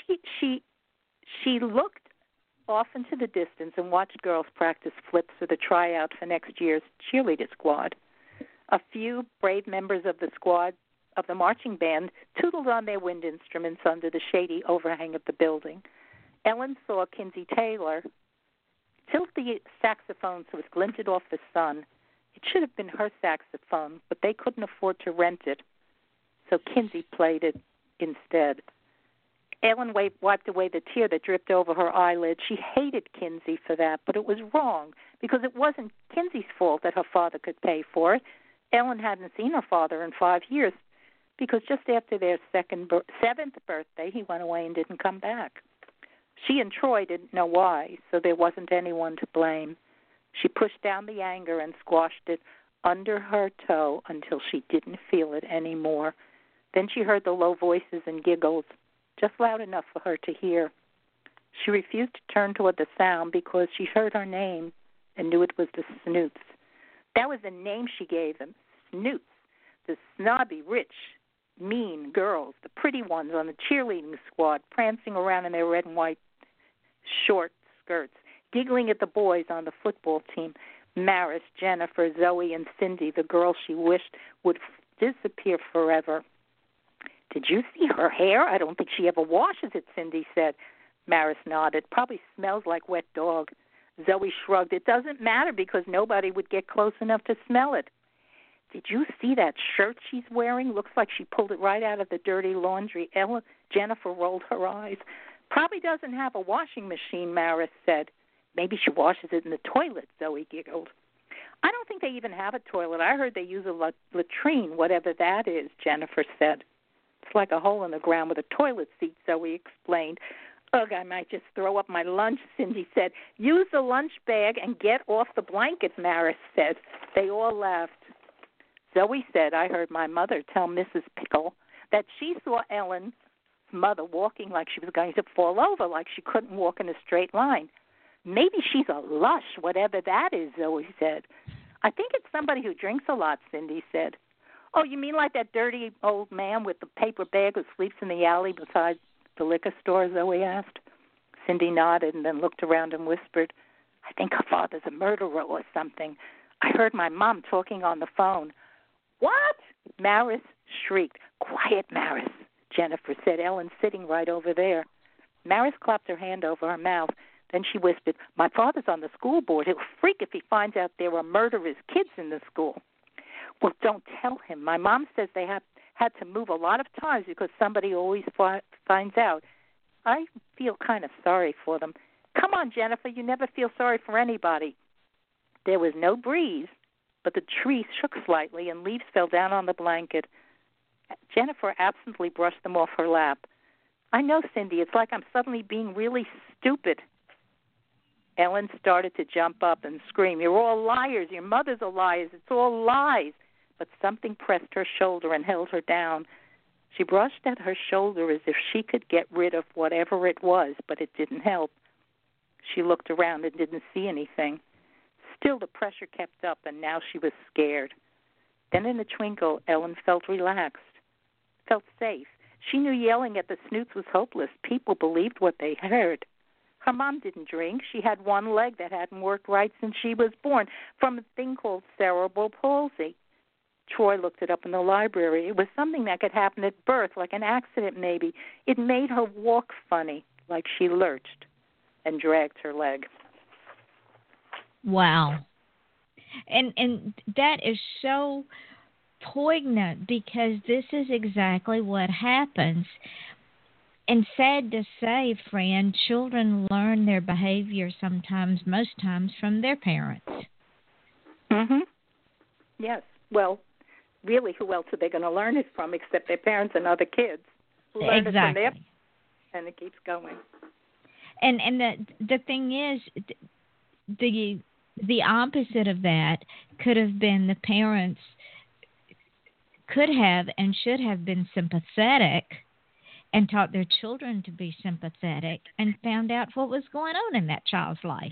looked off into the distance and watched girls practice flips for the tryout for next year's cheerleader squad. A few brave members of the marching band tootled on their wind instruments under the shady overhang of the building. Ellen saw Kinsey Taylor tilt the saxophone so it glinted off the sun. It should have been her saxophone, but they couldn't afford to rent it, so Kinsey played it instead. Ellen wiped away the tear that dripped over her eyelid. She hated Kinsey for that, but it was wrong because it wasn't Kinsey's fault that her father could pay for it. Ellen hadn't seen her father in 5 years because just after their seventh birthday, he went away and didn't come back. She and Troy didn't know why, so there wasn't anyone to blame. She pushed down the anger and squashed it under her toe until she didn't feel it anymore. Then she heard the low voices and giggles, just loud enough for her to hear. She refused to turn toward the sound because she heard her name and knew it was the Snoots. That was the name she gave them, Snoots, the snobby, rich, mean girls, the pretty ones on the cheerleading squad, prancing around in their red and white short skirts, giggling at the boys on the football team, Maris, Jennifer, Zoe, and Cindy, the girls she wished would disappear forever. Did you see her hair? I don't think she ever washes it, Cindy said. Maris nodded. Probably smells like wet dog. Zoe shrugged. It doesn't matter because nobody would get close enough to smell it. Did you see that shirt she's wearing? Looks like she pulled it right out of the dirty laundry. Jennifer rolled her eyes. Probably doesn't have a washing machine, Maris said. Maybe she washes it in the toilet, Zoe giggled. I don't think they even have a toilet. I heard they use a latrine, whatever that is, Jennifer said. It's like a hole in the ground with a toilet seat, Zoe explained. Ugh, I might just throw up my lunch, Cindy said. Use the lunch bag and get off the blanket, Maris said. They all laughed. Zoe said, I heard my mother tell Mrs. Pickle that she saw Ellen's mother walking like she was going to fall over, like she couldn't walk in a straight line. Maybe she's a lush, whatever that is, Zoe said. I think it's somebody who drinks a lot, Cindy said. Oh, you mean like that dirty old man with the paper bag who sleeps in the alley beside the liquor store, Zoe asked. Cindy nodded and then looked around and whispered, I think her father's a murderer or something. I heard my mom talking on the phone. What? Maris shrieked. Quiet, Maris, Jennifer said. Ellen's sitting right over there. Maris clapped her hand over her mouth. Then she whispered, my father's on the school board. He'll freak if he finds out there are murderous kids in the school. Well, don't tell him. My mom says they had to move a lot of times because somebody always finds out. I feel kind of sorry for them. Come on, Jennifer, you never feel sorry for anybody. There was no breeze, but the tree shook slightly and leaves fell down on the blanket. Jennifer absently brushed them off her lap. I know, Cindy, it's like I'm suddenly being really stupid. Ellen started to jump up and scream, "You're all liars. Your mother's a liar. It's all lies." But something pressed her shoulder and held her down. She brushed at her shoulder as if she could get rid of whatever it was, but it didn't help. She looked around and didn't see anything. Still, the pressure kept up, and now she was scared. Then in a twinkle, Ellen felt relaxed, felt safe. She knew yelling at the snoots was hopeless. People believed what they heard. Her mom didn't drink. She had one leg that hadn't worked right since she was born from a thing called cerebral palsy. Troy looked it up in the library. It was something that could happen at birth, like an accident maybe. It made her walk funny, like she lurched and dragged her leg. Wow. And that is so poignant because this is exactly what happens. And sad to say, friend, children learn their behavior sometimes, most times, from their parents. Yes. Well, really, who else are they going to learn it from except their parents and other kids who learn it from their, and it keeps going. And the thing is, the opposite of that could have been the parents could have and should have been sympathetic and taught their children to be sympathetic and found out what was going on in that child's life.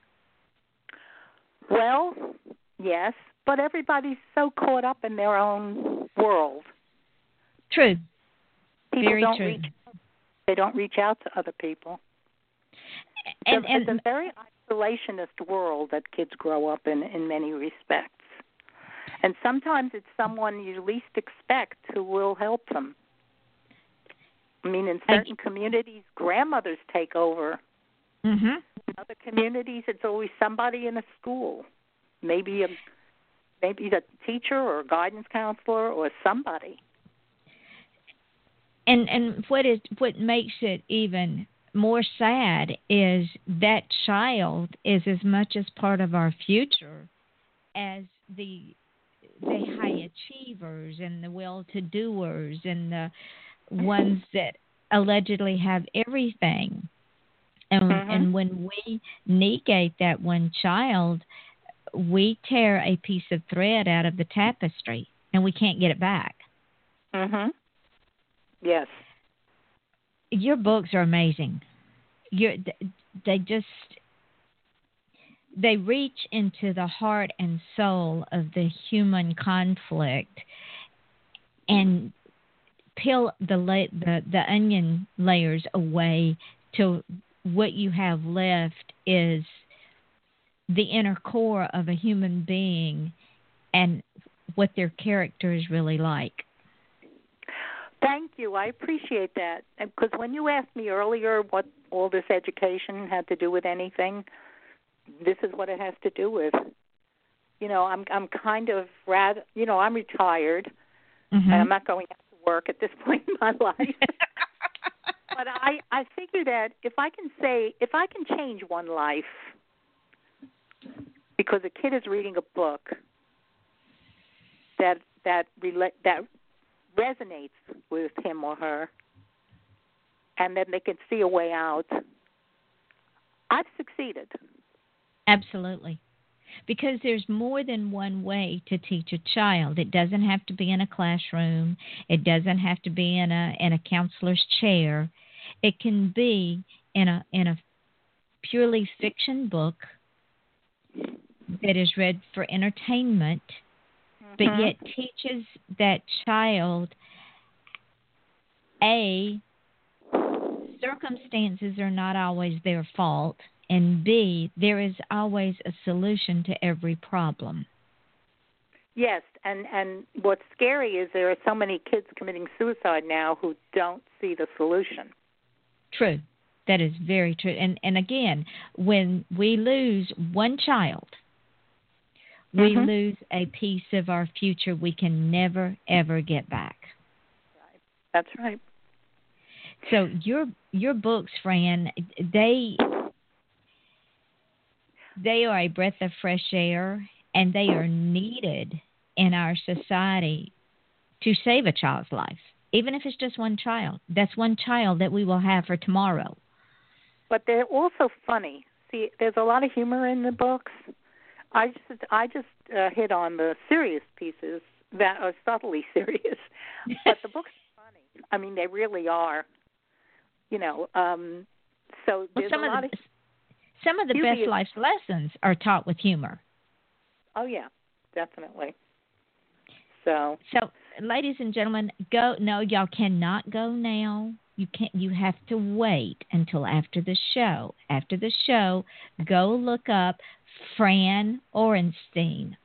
Well, yes, but everybody's so caught up in their own world. True. People Very true. They don't reach out to other people. It's a very isolationist world that kids grow up in many respects. And sometimes it's someone you least expect who will help them. I mean, in certain communities, grandmothers take over. In other communities, it's always somebody in a school, maybe the teacher or a guidance counselor or somebody. And what makes it even more sad is that child is as much as part of our future as the high achievers and the well-to-doers and the ones that allegedly have everything. And when we negate that one child, we tear a piece of thread out of the tapestry, and we can't get it back. Yes. Your books are amazing. They reach into the heart and soul of the human conflict and peel the onion layers away till what you have left is the inner core of a human being and what their character is really like. Thank you. I appreciate that. Because when you asked me earlier what all this education had to do with anything, this is what it has to do with. You know, I'm kind of I'm retired, and I'm not going out to work at this point in my life. But I figure that if I can change one life because a kid is reading a book that resonates with him or her, and then they can see a way out, I've succeeded. Absolutely. Because there's more than one way to teach a child. It doesn't have to be in a classroom. It doesn't have to be in a counselor's chair. It can be in a purely fiction book that is read for entertainment, but yet teaches that child, A, circumstances are not always their fault, and B, there is always a solution to every problem. Yes, and what's scary is there are so many kids committing suicide now who don't see the solution. True. That is very true. And again, when we lose one child, we lose a piece of our future we can never, ever get back. Right. That's right. So your books, Fran, they are a breath of fresh air, and they are needed in our society to save a child's life, even if it's just one child. That's one child that we will have for tomorrow. But they're also funny. See, there's a lot of humor in the books. I just hit on the serious pieces that are subtly serious, but the books are funny. I mean, they really are. You know, so there's some a lot of some of the best life lessons are taught with humor. Oh yeah, definitely. So, ladies and gentlemen, go. No, y'all cannot go now. You can't. You have to wait until after the show. After the show, go look up Fran Orenstein,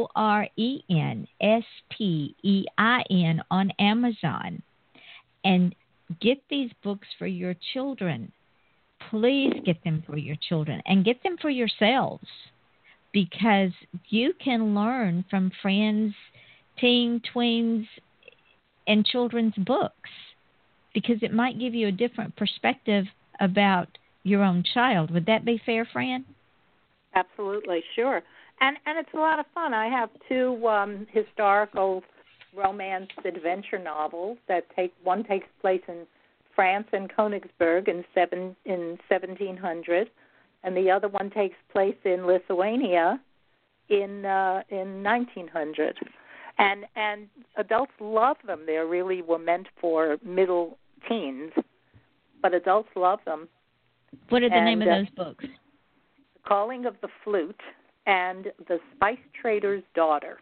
Orenstein on Amazon, and get these books for your children. Please get them for your children and get them for yourselves, because you can learn from Fran's teen, tweens, and children's books, because it might give you a different perspective about your own child. Would that be fair, Fran? Absolutely, sure. And it's a lot of fun. I have two historical romance adventure novels that one takes place in France and Königsberg in 1700, and the other one takes place in Lithuania in 1900. And adults love them. They really were meant for middle teens, but adults love them. What are the name of those books? The Calling of the Flute and The Spice Trader's Daughter.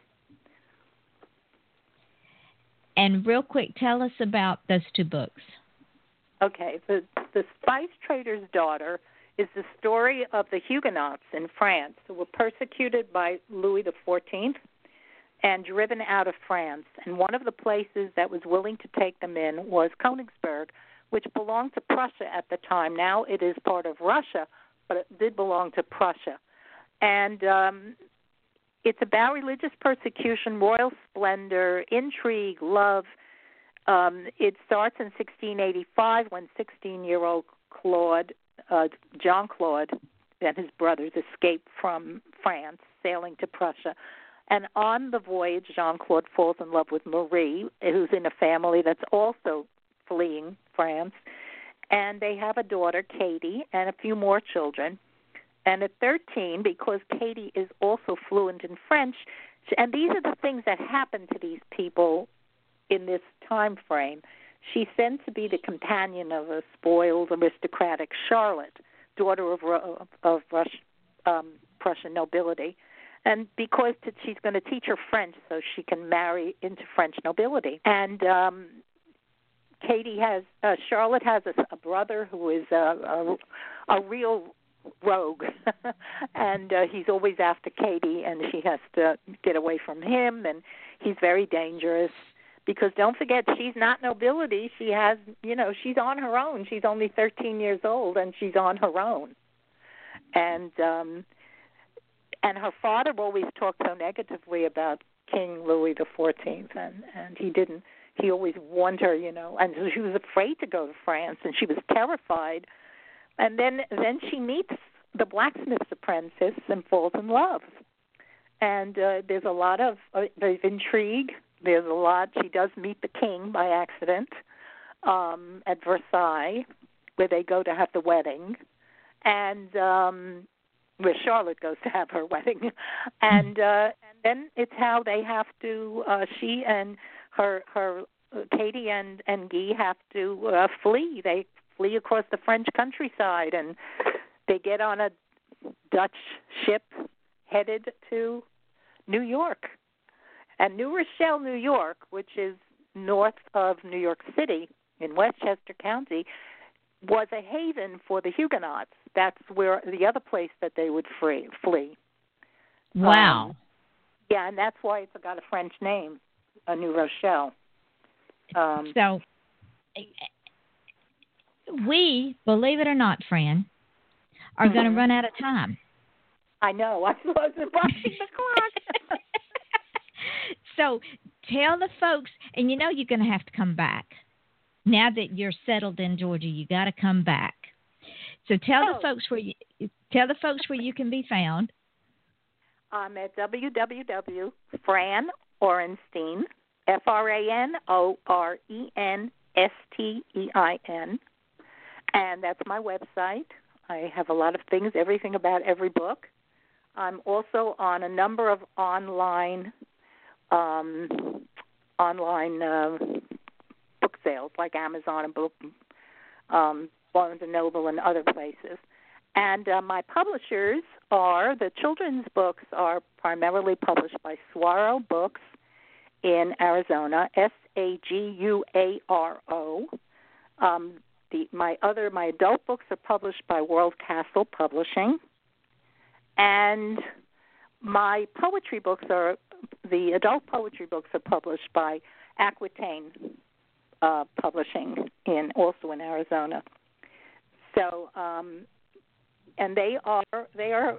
And real quick, tell us about those two books. Okay, the Spice Trader's Daughter is the story of the Huguenots in France who were persecuted by Louis XIV and driven out of France. And one of the places that was willing to take them in was Königsberg, which belonged to Prussia at the time. Now it is part of Russia, but it did belong to Prussia. And it's about religious persecution, royal splendor, intrigue, love. It starts in 1685 when 16-year-old Jean Claude and his brothers escape from France, sailing to Prussia. And on the voyage, Jean Claude falls in love with Marie, who's in a family that's also fleeing France. And they have a daughter, Katie, and a few more children. And at 13, because Katie is also fluent in French, and these are the things that happen to these people in this time frame, she's sent to be the companion of a spoiled aristocratic Charlotte, daughter of Prussian nobility. And because she's going to teach her French so she can marry into French nobility. And Charlotte has a brother who is a real rogue, and he's always after Katie, and she has to get away from him, and he's very dangerous. Because don't forget, she's not nobility. She has, she's on her own. She's only 13 years old, and she's on her own. And her father always talked so negatively about King Louis XIV, and he didn't. He always warned her, and she was afraid to go to France, and she was terrified. And then she meets the blacksmith's apprentice and falls in love. And there's a lot of intrigue. There's a lot. She does meet the king by accident at Versailles, where they go to have the wedding, and where Charlotte goes to have her wedding, and then it's how they have to. She and her Katie and Guy have to flee. They flee across the French countryside, and they get on a Dutch ship headed to New York. And New Rochelle, New York, which is north of New York City in Westchester County, was a haven for the Huguenots. That's where the other place that they would flee. Wow. Yeah, and that's why it's got a French name, New Rochelle. So we, believe it or not, Fran, are going to run out of time. I know. I was watching the clock. So tell the folks, and you're going to have to come back. now that you're settled in Georgia, you got to come back. So tell the folks where you can be found. I'm at www.franorenstein, FRANORENSTEIN, and that's my website. I have a lot of things, everything about every book. I'm also on a number of online book sales, like Amazon and Barnes and Noble and other places. And my publishers the children's books are primarily published by Saguaro Books in Arizona, SAGUARO. My adult books are published by World Castle Publishing, and my poetry books the adult poetry books are published by Aquitaine Publishing also in Arizona. So, and they are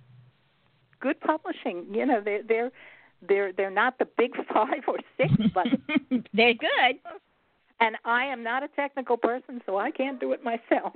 good publishing. You know, they're not the big 5 or 6, but they're good. And I am not a technical person, so I can't do it myself.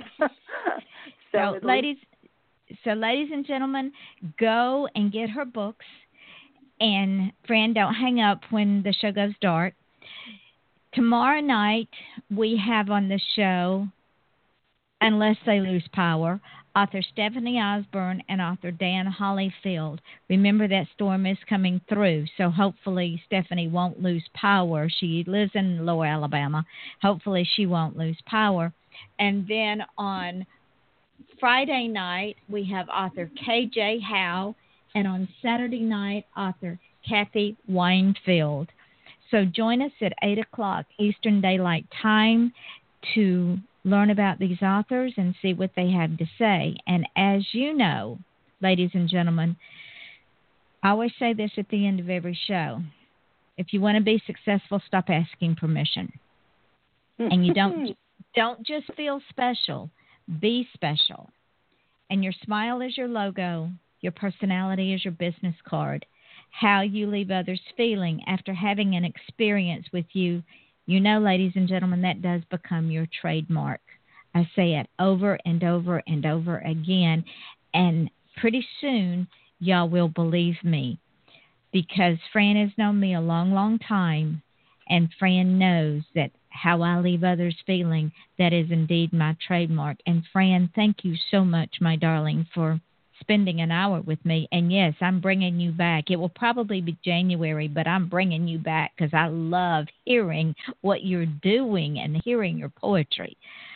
So ladies and gentlemen, go and get her books. And, Fran, don't hang up when the show goes dark. Tomorrow night, we have on the show, Unless They Lose Power, author Stephanie Osborne and author Dan Hollyfield. Remember, that storm is coming through, so hopefully Stephanie won't lose power. She lives in Lower Alabama. Hopefully she won't lose power. And then on Friday night, we have author K.J. Howe, and on Saturday night, author Kathy Winefield. So join us at 8 o'clock Eastern Daylight Time to learn about these authors and see what they have to say. And as you know, ladies and gentlemen, I always say this at the end of every show. If you want to be successful, stop asking permission. And you don't just feel special, be special. And your smile is your logo. Your personality is your business card. How you leave others feeling after having an experience with you, you know, ladies and gentlemen, that does become your trademark. I say it over and over and over again, and pretty soon y'all will believe me, because Fran has known me a long, long time, and Fran knows that how I leave others feeling, that is indeed my trademark. And Fran, thank you so much, my darling, for spending an hour with me. And yes, I'm bringing you back. It will probably be January, but I'm bringing you back because I love hearing what you're doing and hearing your poetry.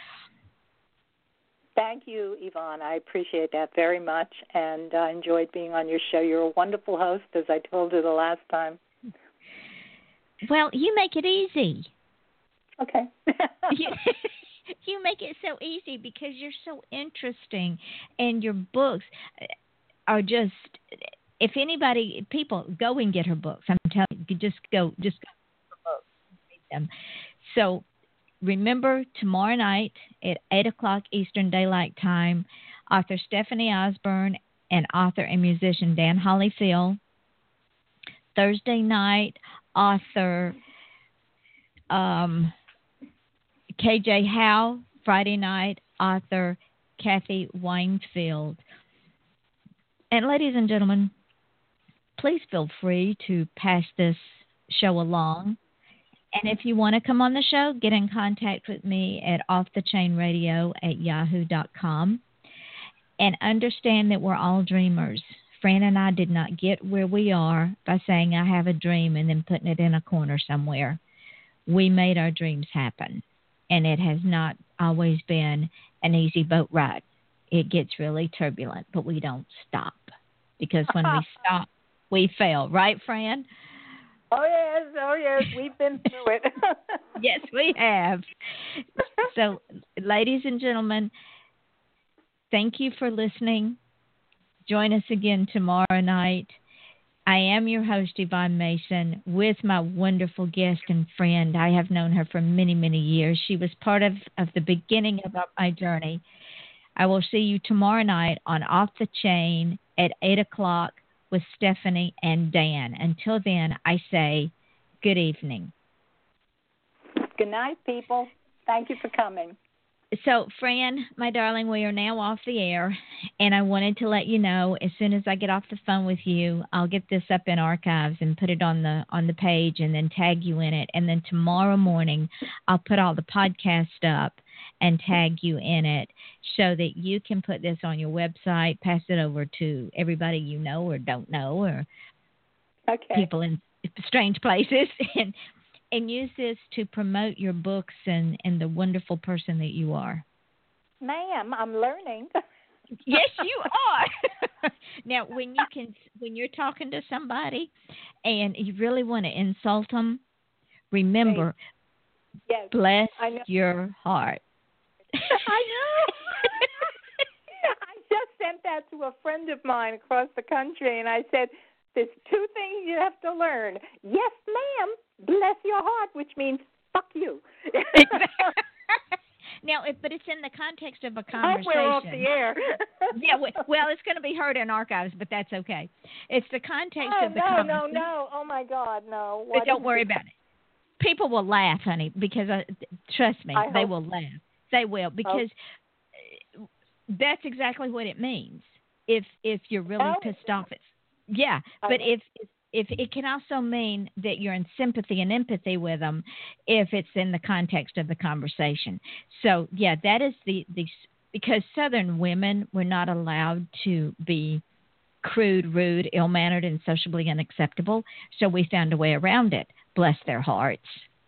Thank you, Yvonne. I appreciate that very much, and I enjoyed being on your show. You're a wonderful host, as I told you the last time. Well, you make it easy. Okay. You make it so easy because you're so interesting, and your books are just, if anybody, people, go and get her books. I'm telling you, just go get her books and read them. So remember, tomorrow night at 8 o'clock Eastern Daylight Time, author Stephanie Osborne and author and musician Dan Hollyfield. Thursday night, author K.J. Howe. Friday night, author Kathy Winefield. And ladies and gentlemen, please feel free to pass this show along. And if you want to come on the show, get in contact with me at offthechainradio@yahoo.com. And understand that we're all dreamers. Fran and I did not get where we are by saying I have a dream and then putting it in a corner somewhere. We made our dreams happen. And it has not always been an easy boat ride. It gets really turbulent, but we don't stop. Because when we stop, we fail. Right, Fran? Oh, yes. We've been through it. Yes, we have. So, ladies and gentlemen, thank you for listening. Join us again tomorrow night. I am your host, Yvonne Mason, with my wonderful guest and friend. I have known her for many, many years. She was part of the beginning of my journey. I will see you tomorrow night on Off the Chain at 8 o'clock with Stephanie and Dan. Until then, I say good evening. Good night, people. Thank you for coming. So, Fran, my darling, we are now off the air, and I wanted to let you know as soon as I get off the phone with you, I'll get this up in archives and put it on the page, and then tag you in it. And then tomorrow morning, I'll put all the podcast up and tag you in it, so that you can put this on your website, pass it over to everybody you know or don't know, or people in strange places, and use this to promote your books and the wonderful person that you are. Ma'am, I'm learning. Yes, you are. Now, when you're talking to somebody and you really want to insult them, remember, yes, bless your heart. I know. I just sent that to a friend of mine across the country, and I said, there's two things you have to learn. Yes, ma'am, bless your heart, which means fuck you. Now, but it's in the context of a conversation. We're off the air. Yeah, well, it's going to be heard in archives, but that's okay. It's the context of the conversation. No. Oh, my God, no. But don't worry about it. People will laugh, honey, because trust me, they will laugh. They will, because that's exactly what it means. If you're really pissed off, but if it can also mean that you're in sympathy and empathy with them, if it's in the context of the conversation. So that is the because Southern women were not allowed to be crude, rude, ill-mannered, and sociably unacceptable. So we found a way around it. Bless their hearts.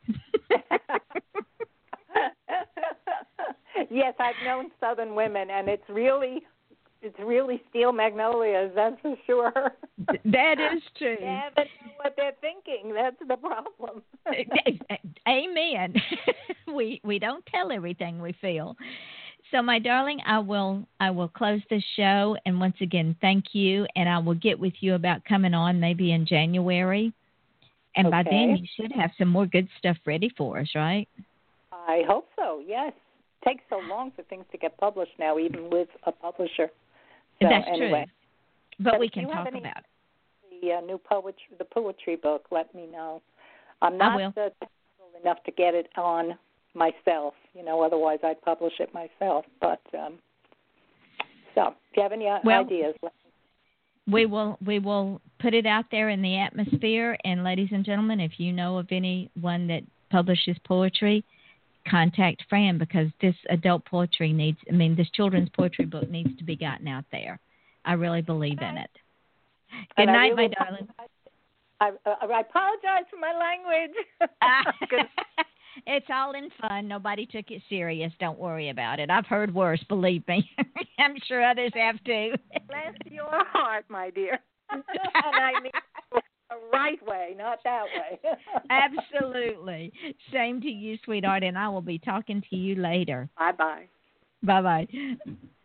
Yes, I've known Southern women, and it's really steel magnolias, that's for sure. That is true. They never know what they're thinking. That's the problem. Amen. We don't tell everything we feel. So, my darling, I will close this show, and once again, thank you, and I will get with you about coming on maybe in January. And by then, you should have some more good stuff ready for us, right? I hope so, yes. It takes so long for things to get published now, even with a publisher. So, that's anyway. True. But we can talk about it. The new poetry book, let me know. I'm not technical enough to get it on myself, otherwise I'd publish it myself. But so if you have any ideas, let me know. We will put it out there in the atmosphere. And ladies and gentlemen, if you know of anyone that publishes poetry, contact Fran, because this adult poetry this children's poetry book needs to be gotten out there. I really believe in it. Good night, my darling. I apologize for my language. It's all in fun. Nobody took it serious. Don't worry about it. I've heard worse, believe me. I'm sure others have too. Bless your heart, my dear. And I mean the right way, not that way. Absolutely. Same to you, sweetheart, and I will be talking to you later. Bye-bye. Bye-bye.